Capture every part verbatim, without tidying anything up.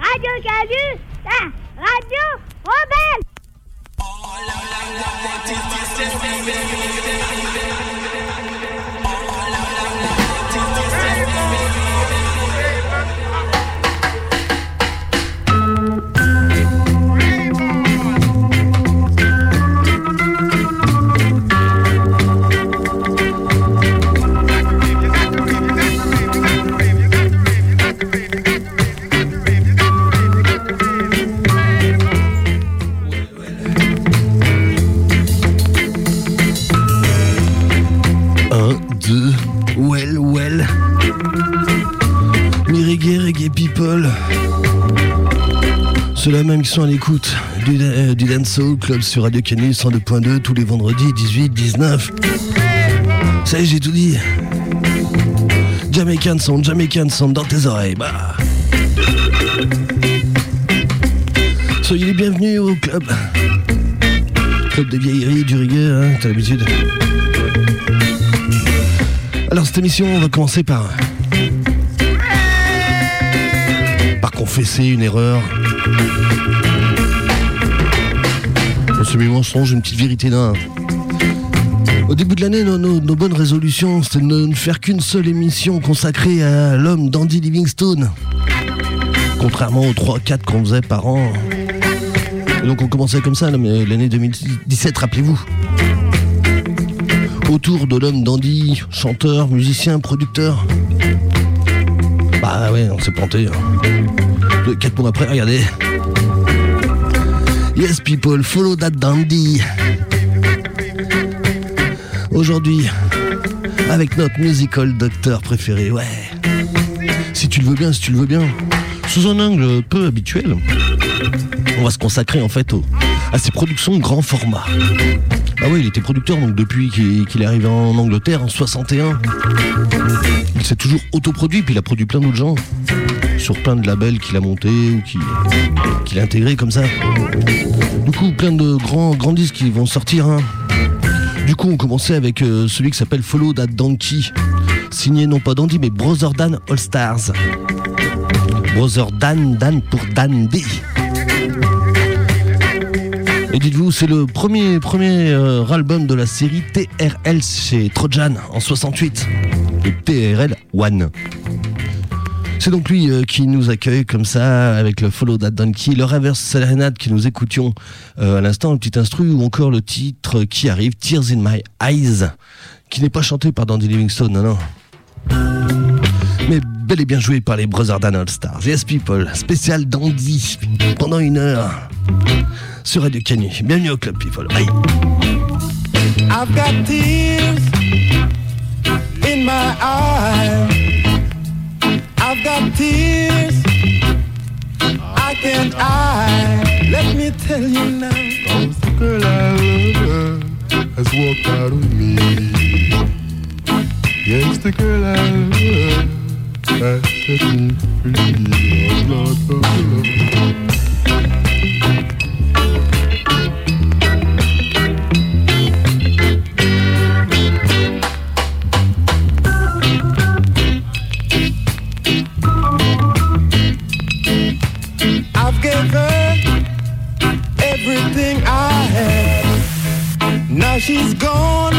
Radio Canu, la radio rebelle. Well, well. Mi reggae, reggae people. Ceux-là même qui sont à l'écoute du, euh, du Dancehall Club sur Radio Canu cent deux point deux tous les vendredis dix-huit dix-neuf. Ça y est, j'ai tout dit. Jamaican Sound, Jamaican Sound dans tes oreilles. Bah. Soyez les bienvenus au club. Club de vieillerie, du reggae, hein, t'as l'habitude. Alors cette émission, on va commencer par par confesser une erreur. Un semi-mensonge, une petite vérité d'un. Au début de l'année, nos, nos, nos bonnes résolutions, c'était de ne faire qu'une seule émission consacrée à l'homme d'Andy Livingstone. Contrairement aux trois quatre qu'on faisait par an. Et donc on commençait comme ça, là, mais l'année deux mille dix-sept, rappelez-vous. Autour de l'homme d'Andy, chanteur, musicien, producteur. Bah ouais, on s'est planté. Hein. Quatre mois après, regardez. Yes people, follow that Dandy. Aujourd'hui, avec notre musical docteur préféré, ouais. Si tu le veux bien, si tu le veux bien. Sous un angle peu habituel, on va se consacrer en fait au, à ses productions de grand format. Ah oui, il était producteur donc depuis qu'il, qu'il est arrivé en Angleterre en soixante et un. Il s'est toujours autoproduit, puis il a produit plein d'autres gens sur plein de labels qu'il a montés ou qu'il, qu'il a intégrés comme ça. Du coup, plein de grands, grands disques qui vont sortir. Hein. Du coup, on commençait avec euh, celui qui s'appelle Follow That Donkey, signé non pas d'Andy mais Brother Dan All Stars. Brother Dan, Dan pour Dandy. Et dites-vous, c'est le premier, premier euh, album de la série T R L chez Trojan en soixante-huit. Le T R L One. C'est donc lui euh, qui nous accueille comme ça avec le Follow That Donkey, le Reverse Serenade que nous écoutions euh, à l'instant, le petit instru ou encore le titre qui arrive, Tears in My Eyes, qui n'est pas chanté par Dandy Livingstone, non, non. Mais bel et bien joué par les Brothers Dan All Stars. Yes people, spécial Dandy pendant une heure. Sur Radio Canu. Bienvenue au Club People. Bye. I've got tears in my eyes. I've got tears I can't hide. Let me tell you now. Cause the girl I love has walked out of me. Yes, the girl I love has set me free. Oh, Lord, oh, Lord. Everything I had, now she's gone,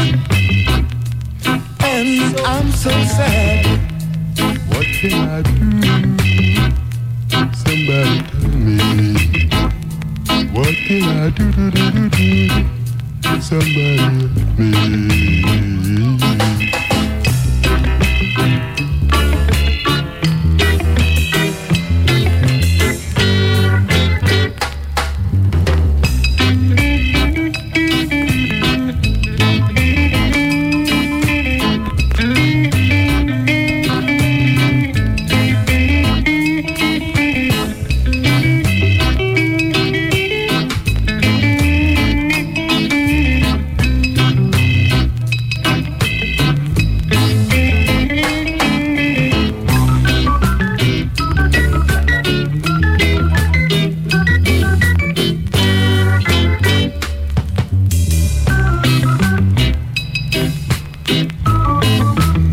and I'm so sad. What can I do? Somebody tell me. What can I do? do, do, do, do? Somebody help me.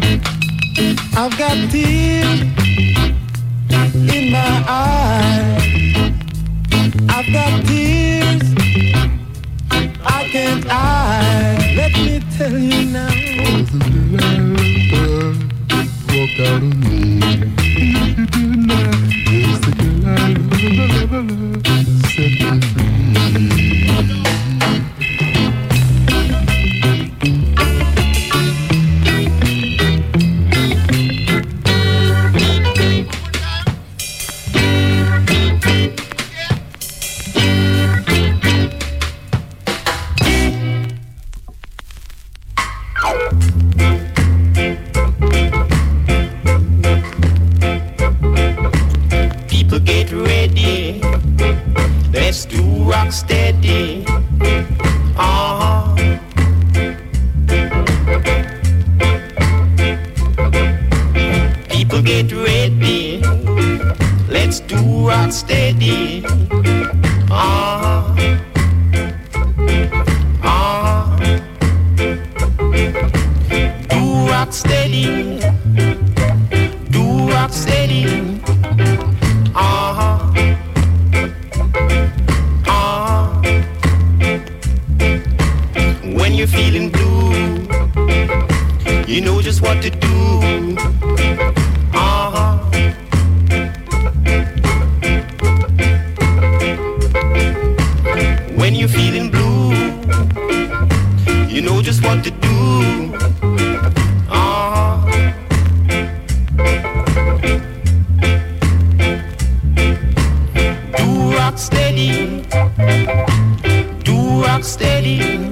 I've got tears in my eyes. tell you now. Walk out on me. It's the girl I love, love, love, love, set me free. Steady, uh-huh. People get ready, let's do rock steady, uh-huh. Uh-huh. Do rock steady, do rock steady, uh-huh. When you're feeling blue, you know just what to do. Uh-huh. When you're feeling blue, you know just what to do. Uh-huh. Do rock steady, do rock steady.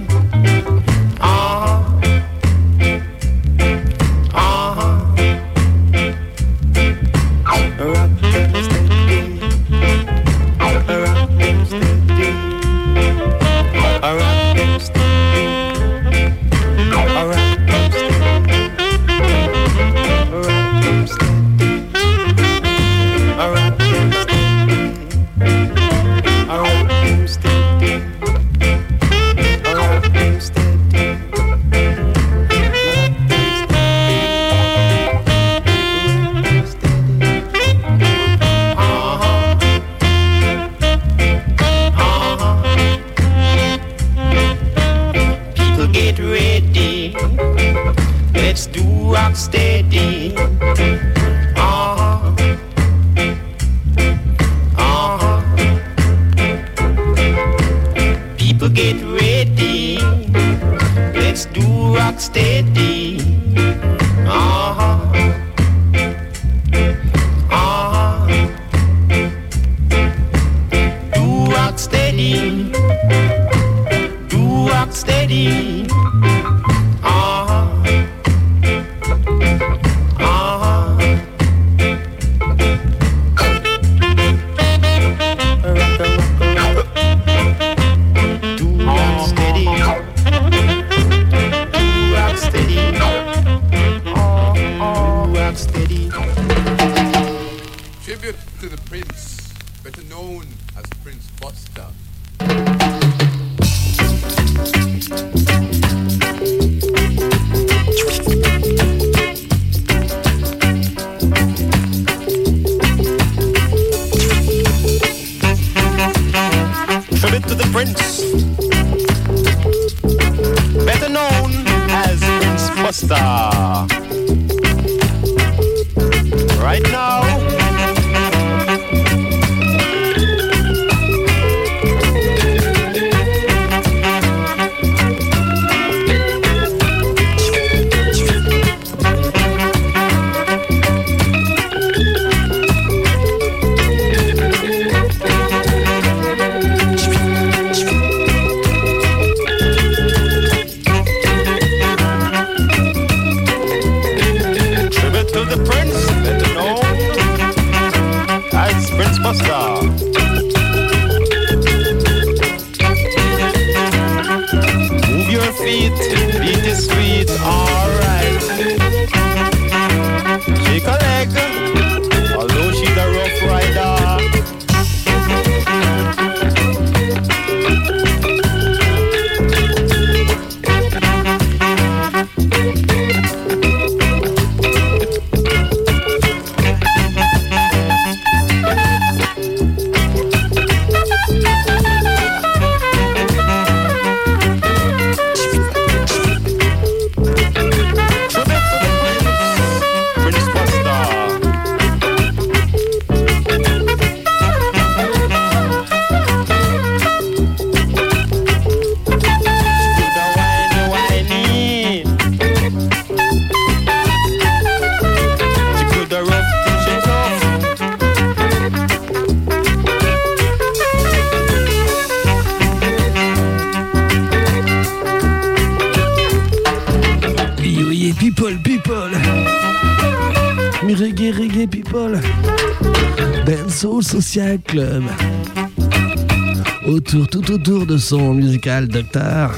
Soul Social Club. Autour, tout autour de son musical Docteur.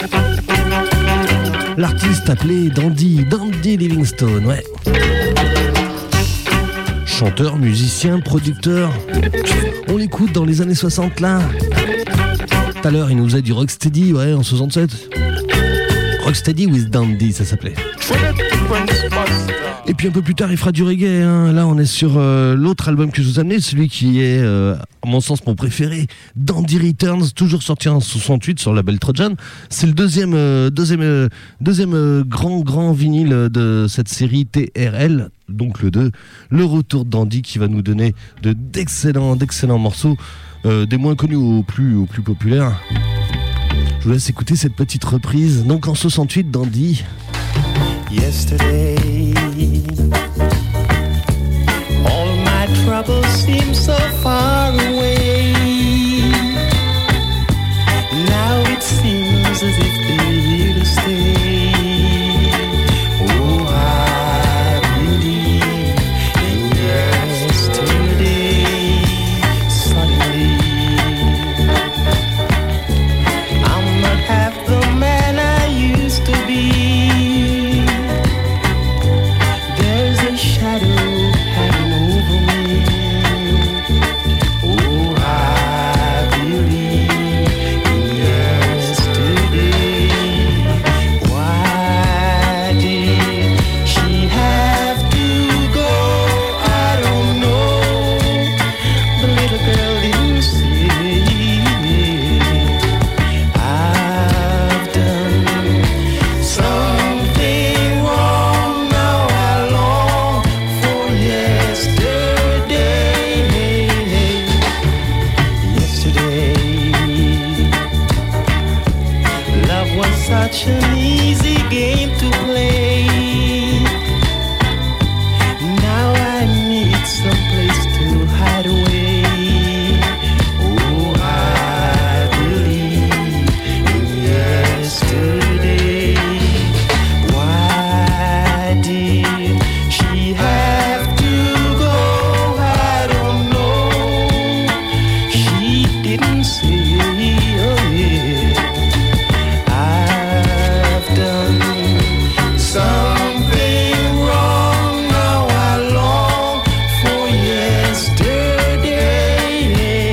L'artiste appelé Dandy, Dandy Livingstone, ouais. Chanteur, musicien, producteur. On l'écoute dans les années soixante là. Tout à l'heure, il nous faisait du Rocksteady, ouais, en soixante-sept. Rocksteady with Dandy, ça s'appelait. Et puis un peu plus tard, il fera du reggae. Hein. Là, on est sur euh, l'autre album que je vous ai amené, celui qui est, euh, à mon sens, mon préféré, Dandy Returns, toujours sorti en soixante-huit sur le label Trojan. C'est le deuxième, euh, deuxième, euh, deuxième euh, grand, grand vinyle de cette série T R L, donc le deux. Le retour de Dandy qui va nous donner de, d'excellents, d'excellents morceaux, euh, des moins connus aux plus, aux plus populaires. Je vous laisse écouter cette petite reprise. Donc en soixante-huit, Dandy. Yesterday, all my troubles seem so far away. Now it seems as if they're here to stay. Oh, I believe in yesterday. Suddenly, I'm not half the man I used to be. Such an easy game to play. Now I need some place to hide away. Oh, I believe in yesterday. Why did she have to go? I don't know. She didn't say, oh yeah. Something wrong, now I long for yesterday.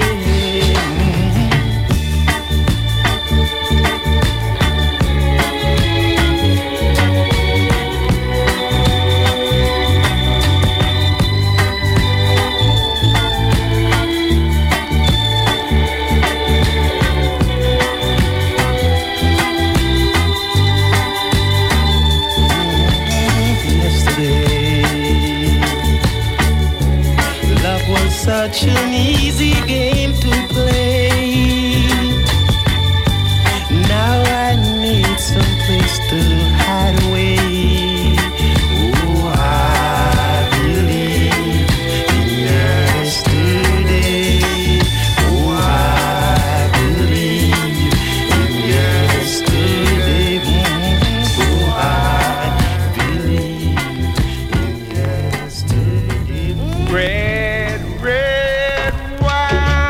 Such an easy game to play. Now I need some place to hide away. Oh, I believe in yesterday. Oh, I believe in yesterday. Oh, I believe in yesterday. Red, red wine.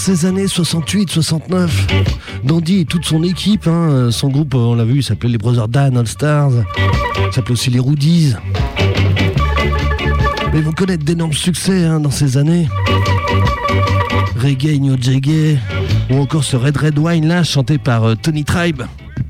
ces années soixante-huit soixante-neuf, Dandy et toute son équipe, hein, son groupe, on l'a vu, il s'appelait les Brothers Dan All Stars, il s'appelait aussi les Rudies. Mais ils vont connaître d'énormes succès hein, dans ces années. Reggae, New Jagger, ou encore ce Red Red Wine là, chanté par euh, Tony Tribe.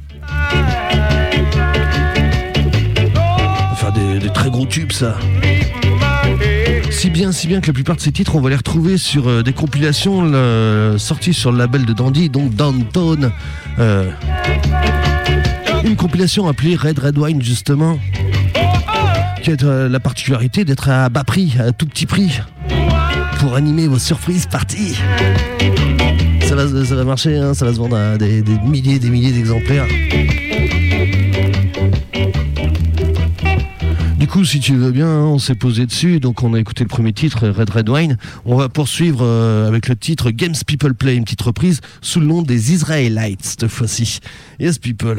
Enfin des, des très gros tubes ça. Si bien, si bien que la plupart de ces titres, on va les retrouver sur euh, des compilations le, sorties sur le label de Dandy, donc Downtown. Euh, une compilation appelée Red Red Wine, justement, qui a euh, la particularité d'être à bas prix, à tout petit prix, pour animer vos surprises parties. Ça va, ça va marcher, hein, ça va se vendre à des, des milliers et des milliers d'exemplaires. Du coup, si tu veux bien, hein, on s'est posé dessus, donc on a écouté le premier titre, Red Red Wine. On va poursuivre euh, avec le titre Games People Play, une petite reprise sous le nom des Israelites cette fois-ci. Yes people.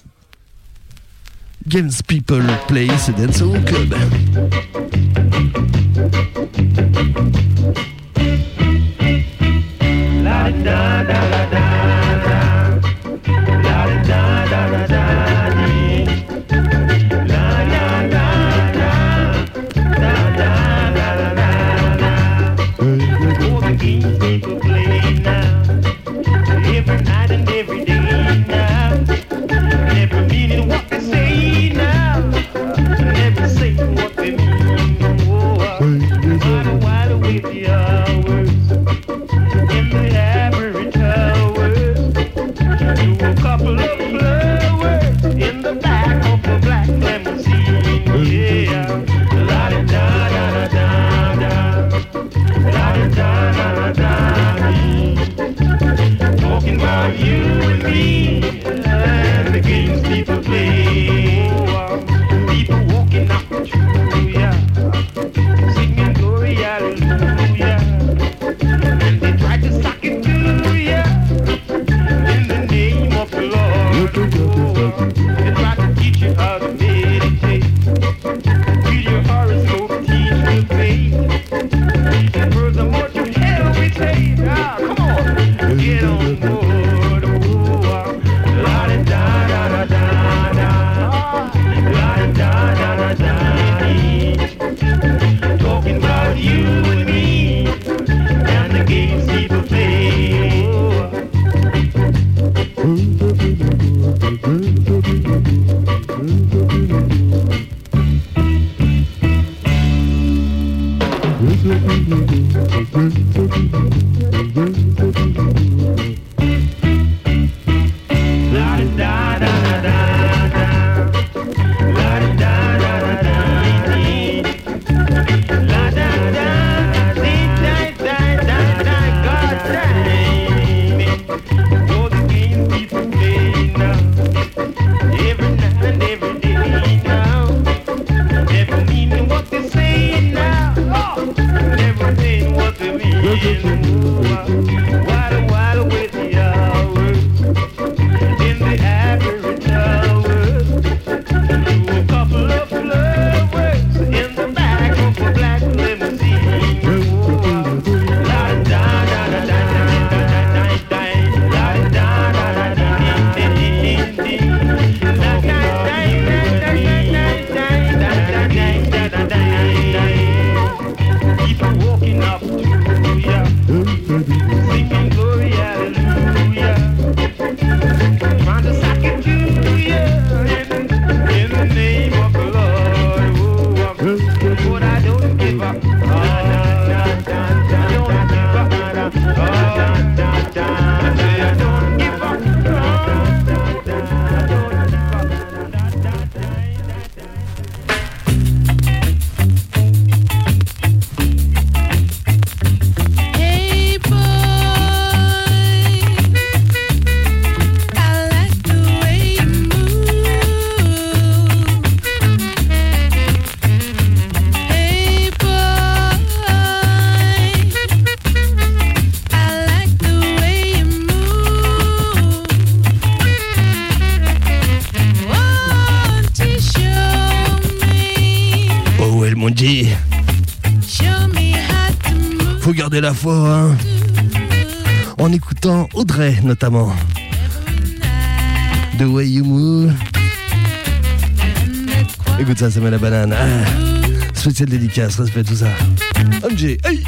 Games People Play, c'est Dancehall Club. La da da da da da. La da da da da. People play now, every night and every day now, never meaning what they say now, never saying what they mean. Oh, wide wide awake the hours in the average hours, to a couple of flowers in the back of the black limousine. Yeah, la da da da da da, la da da da da. Talking about you and me and the games people play. People walking up the tree, yeah, singing glory, hallelujah, and they try to suck it to ya in the name of the Lord. Oh, they try to teach you how to meditate, read your horoscope, teach you faith. Furthermore, to hell we take. Ah, come on, get on board. Oh, la da da da da da, la da da da da. Talking about you and me and the games people play. Faut garder la foi, hein. en écoutant Audrey notamment. The Way You Move. Écoute ça, ça met la banane. Ah, spécial dédicace, respect tout ça. M J, hey!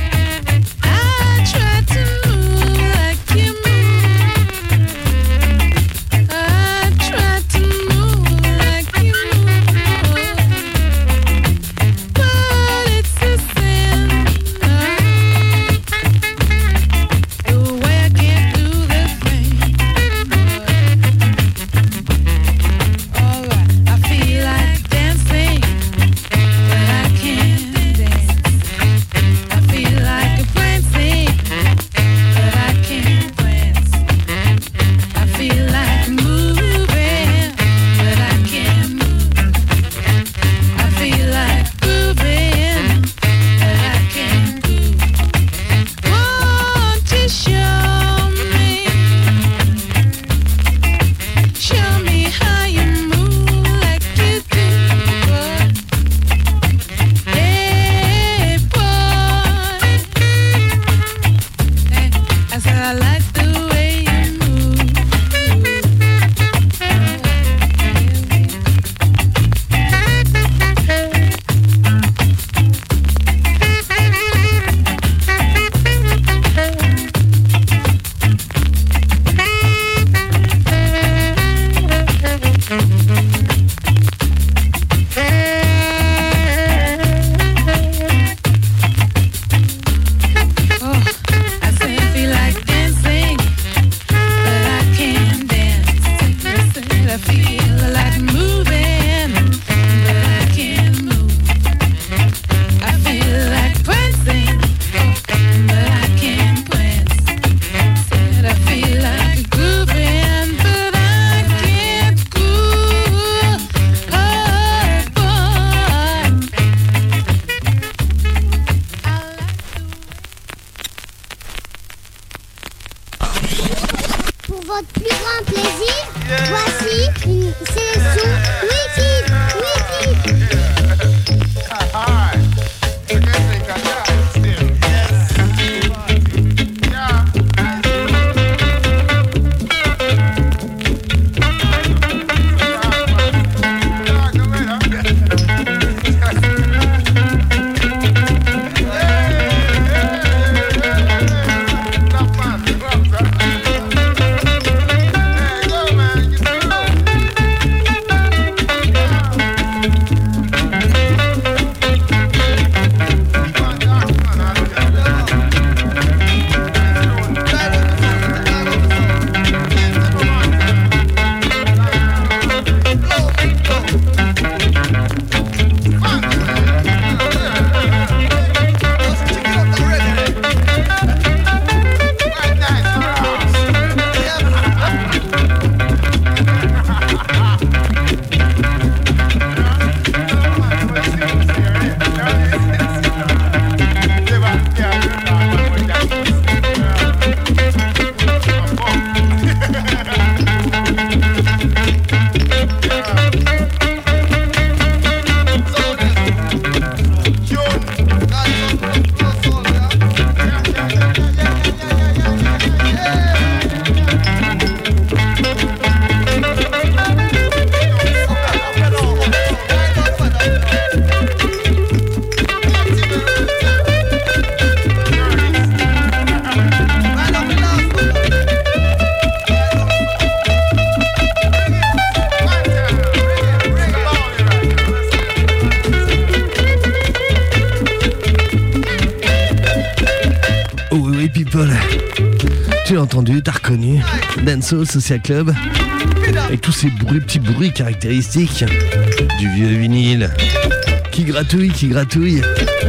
Tu l'as entendu, t'as reconnu. Dancehall Social Club. Avec tous ces bruits, petits bruits caractéristiques du vieux vinyle. Qui gratouille, qui gratouille.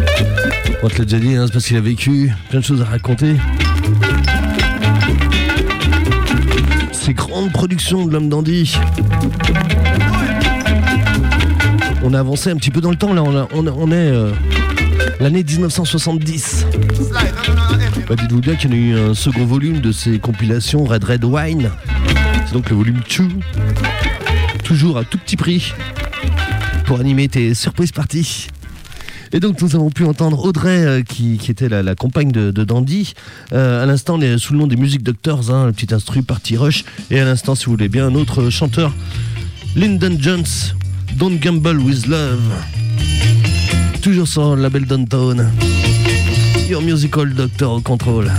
On te l'a déjà dit, hein, c'est parce qu'il a vécu plein de choses à raconter. Ces grandes productions de l'homme dandy. On a avancé un petit peu dans le temps, là, on, a, on, a, on est euh, l'année dix-neuf cent soixante-dix. Bah, dites-vous bien qu'il y en a eu un second volume de ces compilations Red Red Wine. C'est donc le volume deux. Toujours à tout petit prix pour animer tes surprises parties. Et donc nous avons pu entendre Audrey euh, qui, qui était la, la compagne de, de Dandy. Euh, à l'instant les, sous le nom des Music Doctors, hein, le petit instru Party Rush. Et à l'instant, si vous voulez bien, un autre chanteur, Lyndon Jones, Don't Gamble with Love. Toujours sur le label Downtown. Your Musical Doctor au contrôle.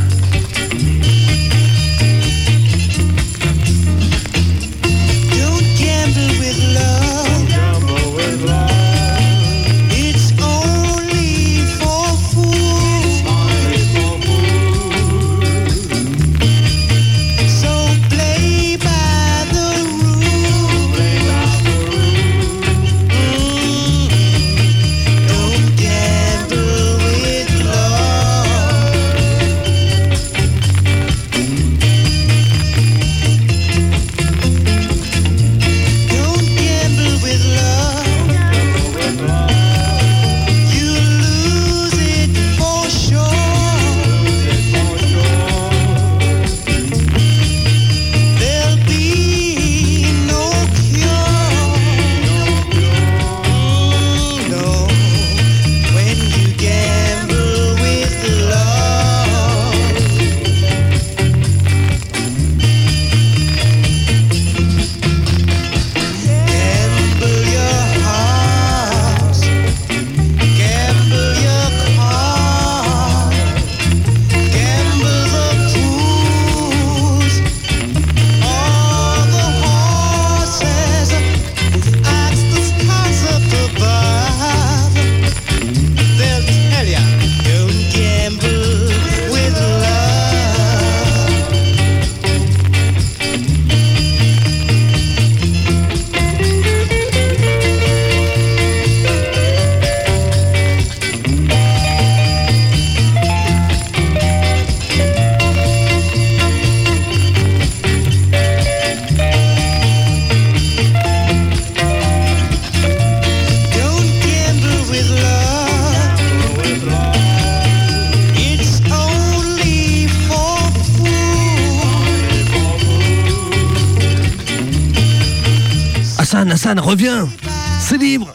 Hassan, Hassan, reviens, c'est libre.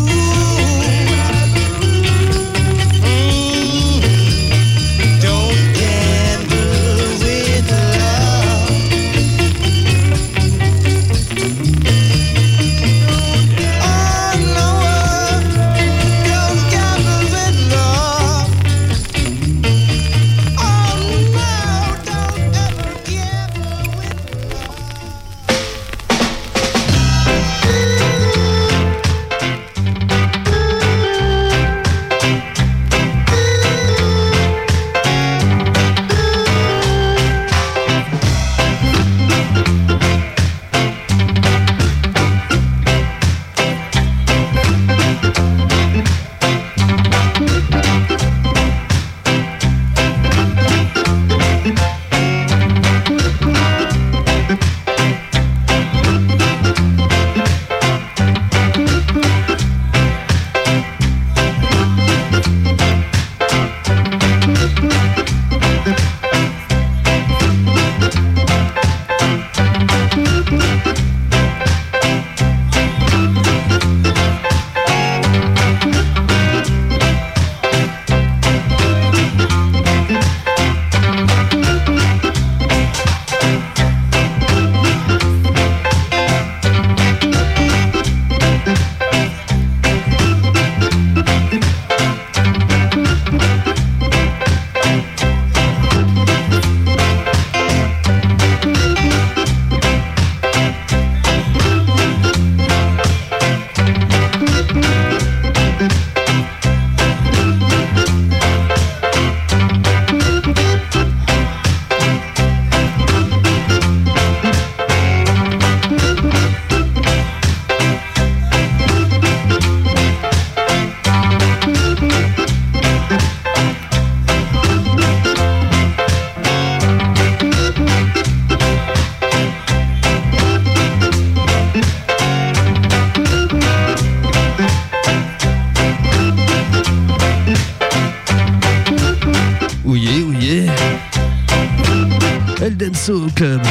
Eldenso Club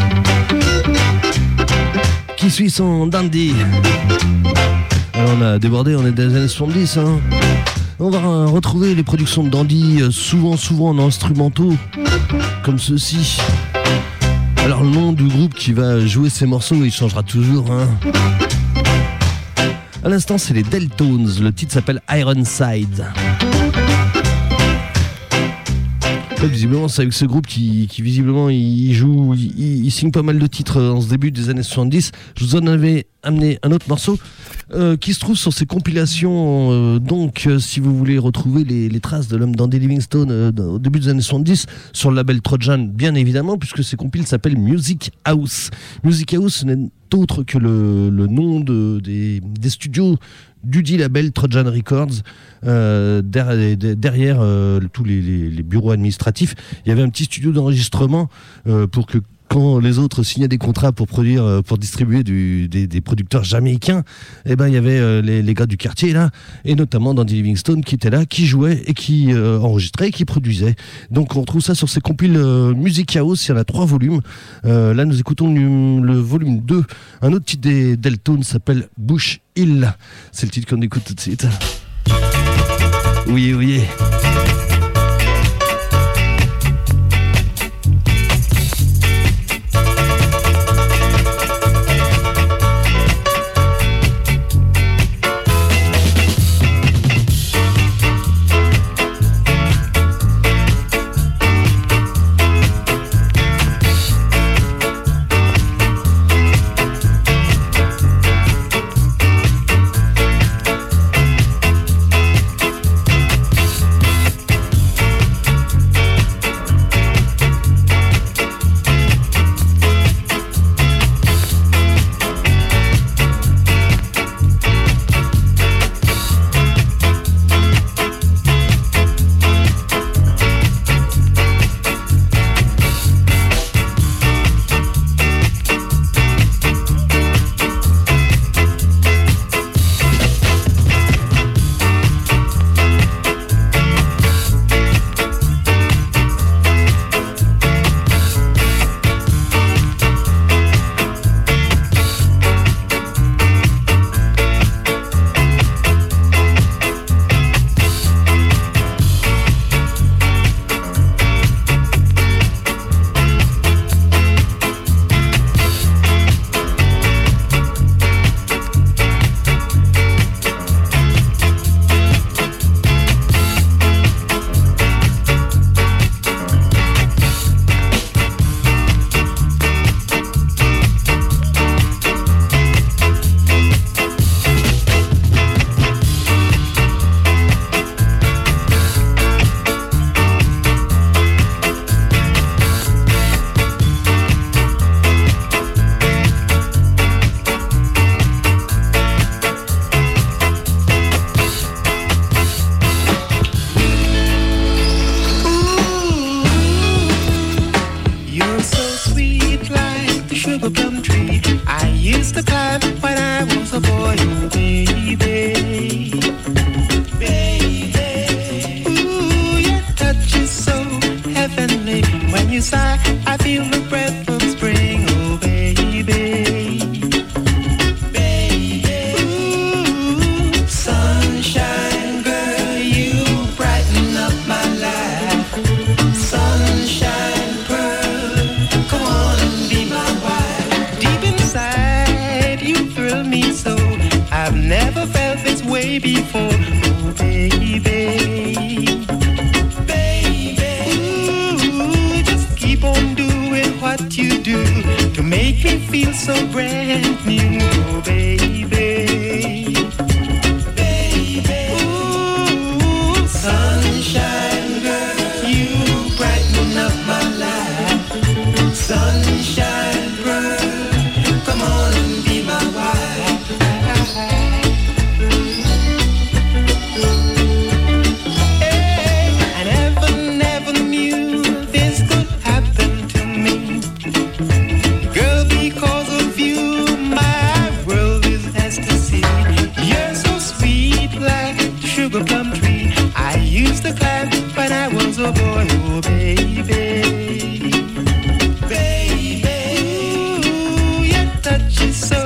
qui suit son dandy. Alors on a débordé, on est des années soixante-dix, hein. On va retrouver les productions de Dandy, souvent, souvent en instrumentaux, comme ceci. Alors le nom du groupe qui va jouer ces morceaux, il changera toujours, hein. À l'instant, c'est les Deltones. Le titre s'appelle Ironside. Là, visiblement, c'est avec ce groupe qui, qui visiblement, il joue, il, il signe pas mal de titres en ce début des années soixante-dix. Je vous en avais amené un autre morceau euh, qui se trouve sur ces compilations. Euh, donc, euh, si vous voulez retrouver les, les traces de l'homme Dandy Livingstone euh, au début des années soixante-dix, sur le label Trojan, bien évidemment, puisque ces compiles s'appellent Music House. Music House, ce n'est autre que le, le nom de, des, des studios du dit label Trojan Records. Euh, derrière, derrière euh, tous les, les, les bureaux administratifs, il y avait un petit studio d'enregistrement euh, pour que quand les autres signaient des contrats pour produire, pour distribuer du, des, des producteurs jamaïcains, eh ben il y avait euh, les, les gars du quartier là, et notamment Dandy Livingstone qui était là, qui jouait et qui euh, enregistrait et qui produisait. Donc on retrouve ça sur ces compiles euh, Music House. Il y en a trois volumes. Euh, là nous écoutons le, le volume deux. Un autre titre des Deltones s'appelle Bush Hill. C'est le titre qu'on écoute tout de suite. Oui, oui.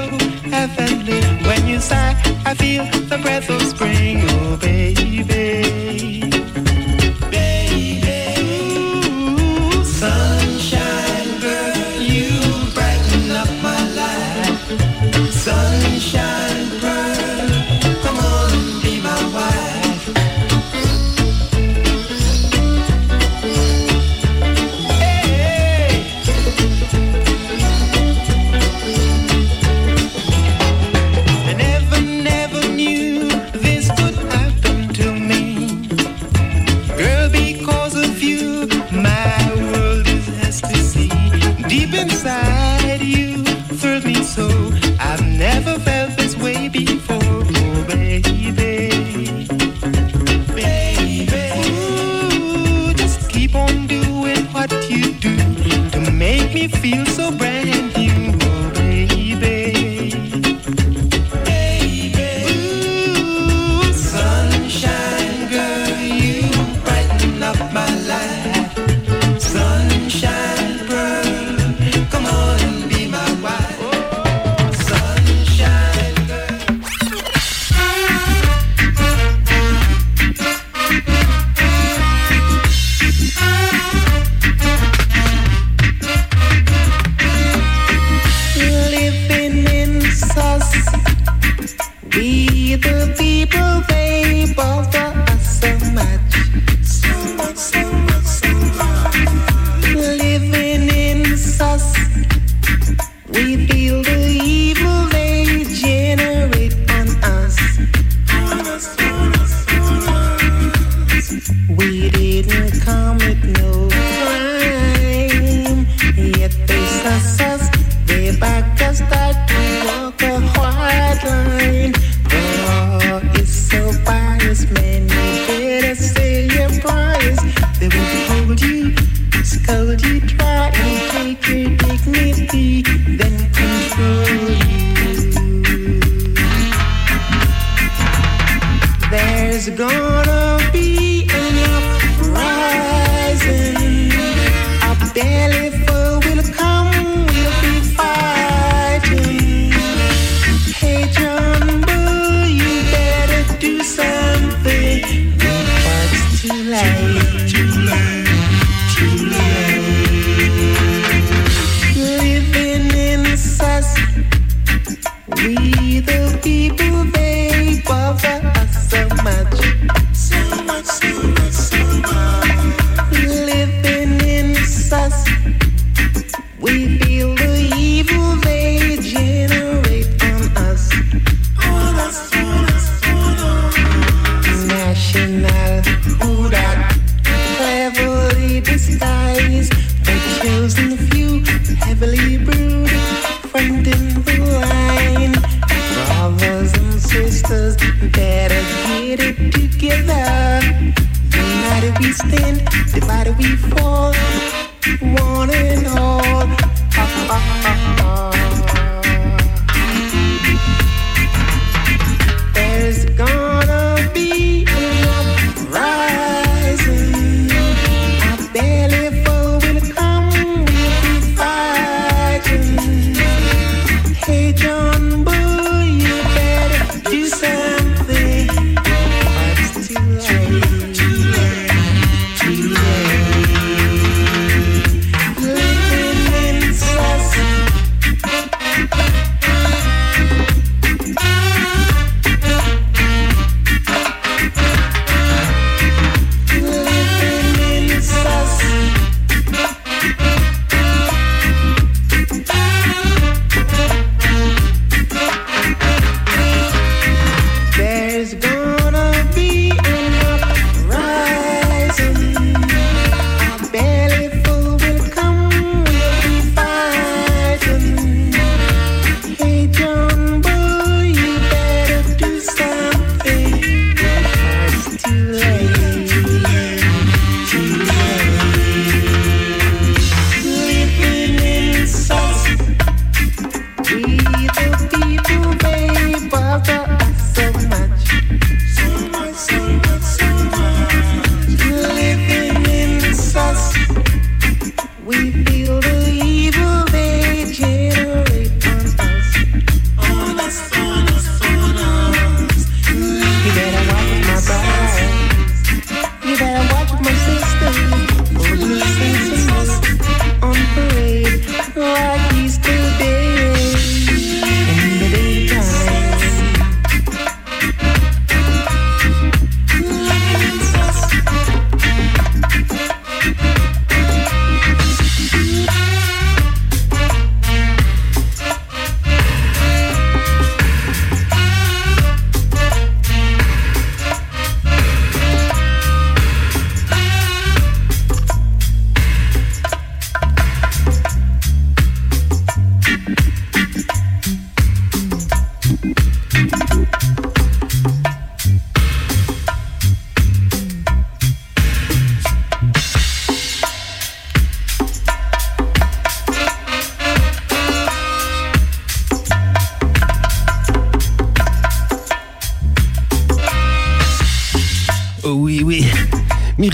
When you sigh, I feel the breath of spring, oh baby. Deep inside you thrills me so. I've never felt this way before. Oh, baby, baby. Ooh, just keep on doing what you do to make me feel so brand new. Oh, baby, baby. Ooh, sunshine girl, you brighten up my life. Sunshine girl, come on and be my wife. Oh, sunshine girl. Living in sus, we the people, they bother us so much. So much, so much, so much. Living in sus, we feel the evil they generate on us. On us, on us, on us. We didn't commit no crime, yet they sus us. They back us start to walk a white line. Oh, it's so biased, man. You better say your price. They will hold you, scold you, try and take your dignity, then control you. There's gonna be an uprising. A belly full will come, we'll be fighting. Hey, John Bull, you better do something before it's too late. Too late, too late. Living in sus, we the people, they bother us so much. So much, so much, so much. Living in sus, we feel the evil they generate on us. On us, on us, on us. National Huda, cleverly disguised, the chosen few, heavily brewed, front in the line. Brothers and sisters, better get it together. United we stand, divided we fall. One and all. Ha, ha, ha, ha. There's gonna be an uprising. Our belly full will come, we'll be fighting. Hey, John Bull, you better do something. Oh, it's too late, too late, too late. Living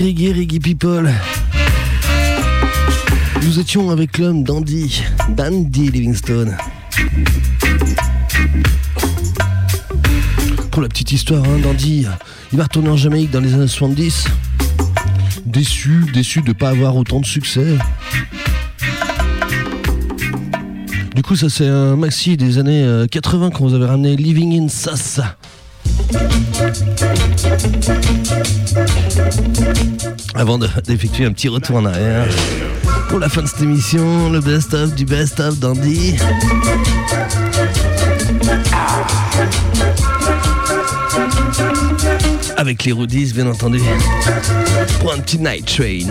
reggae, reggae people. Nous étions avec l'homme Dandy, Dandy Livingstone. Pour la petite histoire, hein, Dandy, il va retourner en Jamaïque dans les années soixante-dix. Déçu, déçu de ne pas avoir autant de succès. Du coup, ça c'est un maxi des années quatre-vingts qu'on vous avait ramené, Living in Sassa. Avant de, d'effectuer un petit retour en arrière pour la fin de cette émission, le best-of du best-of Dandy. Avec les Rudies, bien entendu, pour un petit Night Train.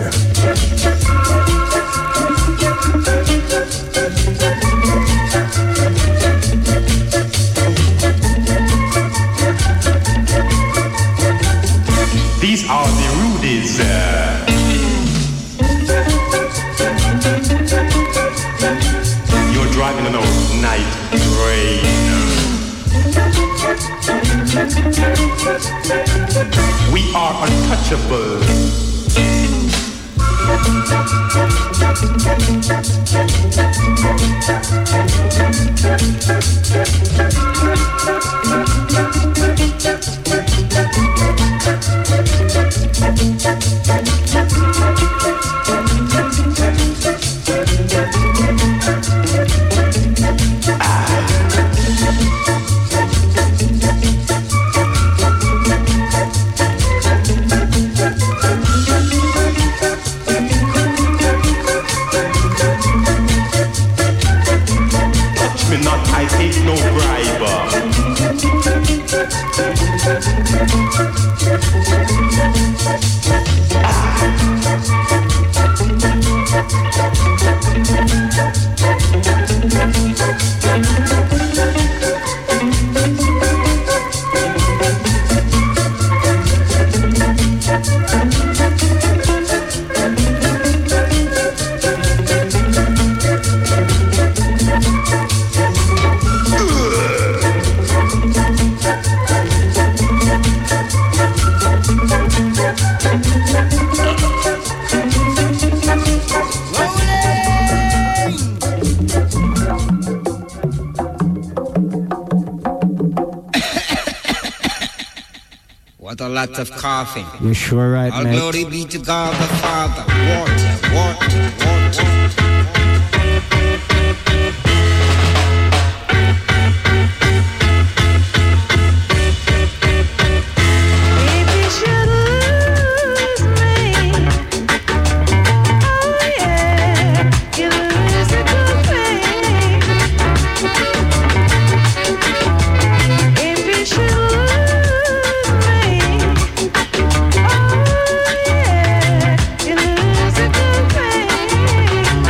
These are the Rudies. Uh, you're driving on a night train. We are untouchable. Lots of coughing. You're sure right, All mate? glory be to God the Father. Water, water, water. Oh, yeah, you lose a good thing.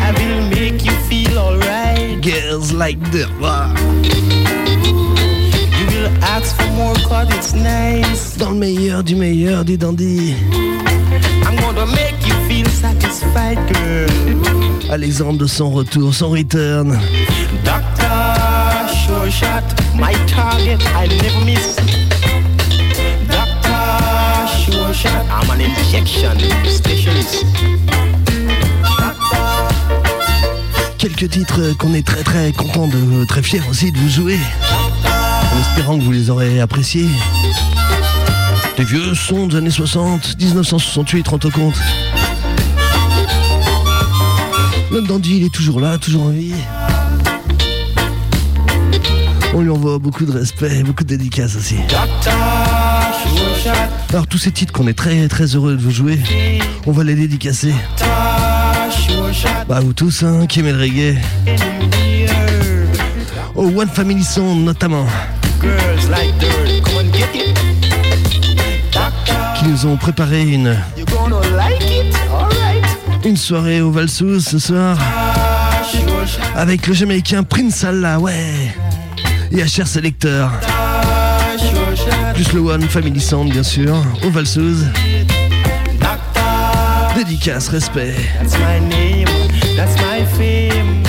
I will make you feel alright. Girls like that. Wow. You will ask for more cause it's nice. Dans le meilleur du meilleur des dandys. I'm gonna make you feel satisfied, girl. Alexandre de son retour, son return. Doctor, sure shot, my target, I never miss. Doctor, sure shot, I'm an injection specialist. Doctor. Quelques titres qu'on est très très content de, très fiers aussi de vous jouer. En espérant que vous les aurez appréciés. Des vieux sons des années soixante, dix-neuf cent soixante-huit, rends-toi compte. Le dandy, il est toujours là, toujours en vie. On lui envoie beaucoup de respect, beaucoup de dédicaces aussi. Alors tous ces titres qu'on est très très heureux de vous jouer, on va les dédicacer. Bah vous tous hein, qui aimez le reggae. Au One Family Song notamment. Qui nous ont préparé une une soirée au Valsous ce soir avec le Jamaïcain Prince Allah, ouais, et H R Selector, plus le One Family Sound bien sûr au Valsous. Dédicace, respect. That's my name, that's my fame.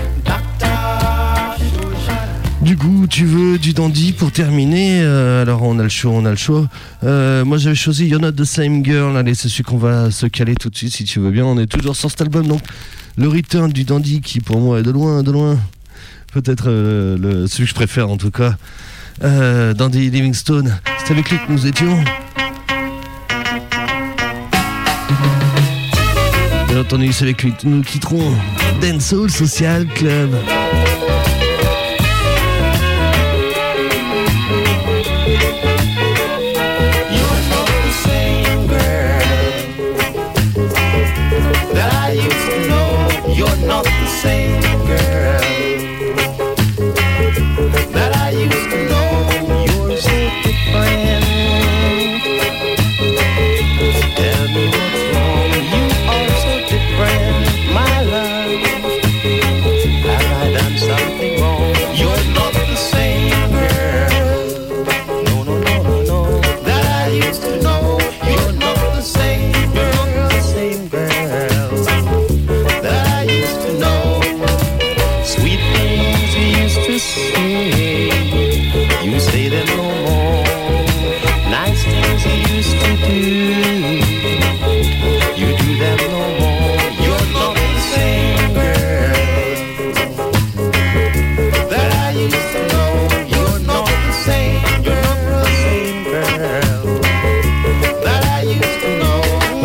Du coup, tu veux du dandy pour terminer euh, alors on a le choix, on a le choix. Euh, moi j'avais choisi You're Not The Same Girl. Allez, c'est celui qu'on va se caler tout de suite si tu veux bien. On est toujours sur cet album, donc le return du dandy qui pour moi est de loin, de loin peut-être euh, le, celui que je préfère en tout cas. Euh, Dandy Livingstone, c'est avec lui que nous étions. Bien entendu, c'est avec lui que nous quitterons Dancehall Social Club. You're not the same girl that I used to know. You're so different. Tell me what's wrong. You are so different, my love. Have I done something wrong? You're not the same girl. No, no, no, no, no. That I used to know. You're not the same. You're not the same girl. Sweet things we used to say, you say them no more. Nice things you used to do, you do them no more. You're not the same girl that I used to know. You're not the same, you're not the same girl that I used to know.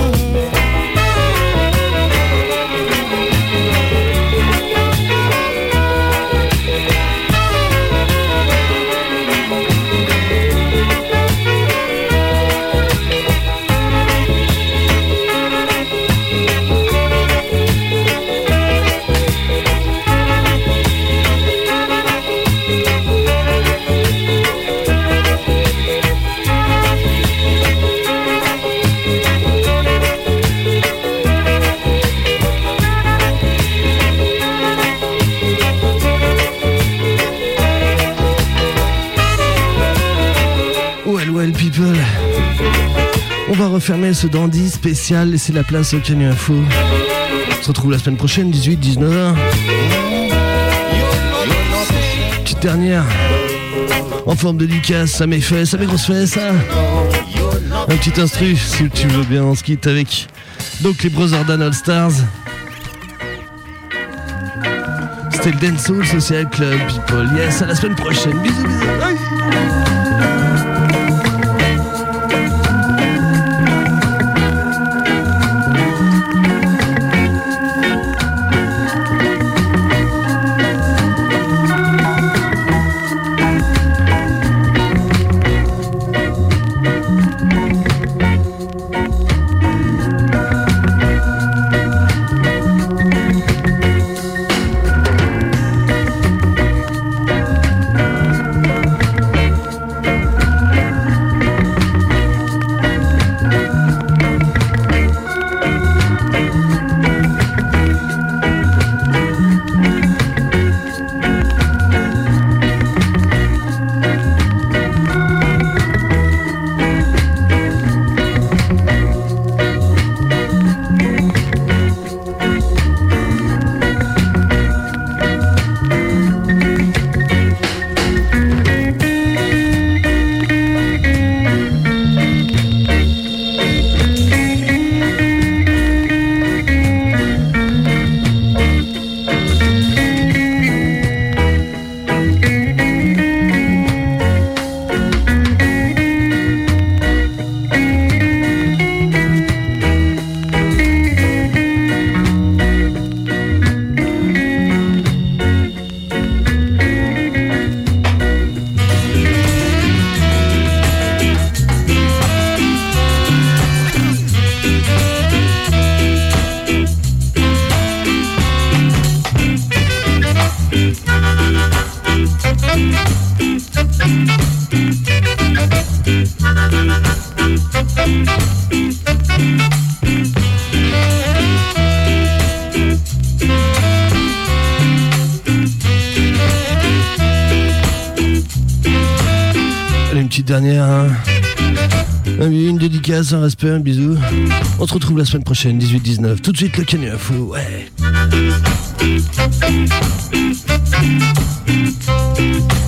People. On va refermer ce dandy spécial, laisser la place au Canu Info. On se retrouve la semaine prochaine, dix-huit dix-neuf heures. Petite dernière en forme de dédicace, ça m'est fait, ça m'est grosse fait ça. Un petit instru si tu veux bien, on se quitte avec donc les Brothers Dan All Stars. C'était le Dancehall Social Club People. Yes, à la semaine prochaine. Bisous bisous. Bye. dernière. Hein. Une dédicace, un respect, un bisou. On se retrouve la semaine prochaine, dix-huit dix-neuf. Tout de suite, le Canu Info, ouais.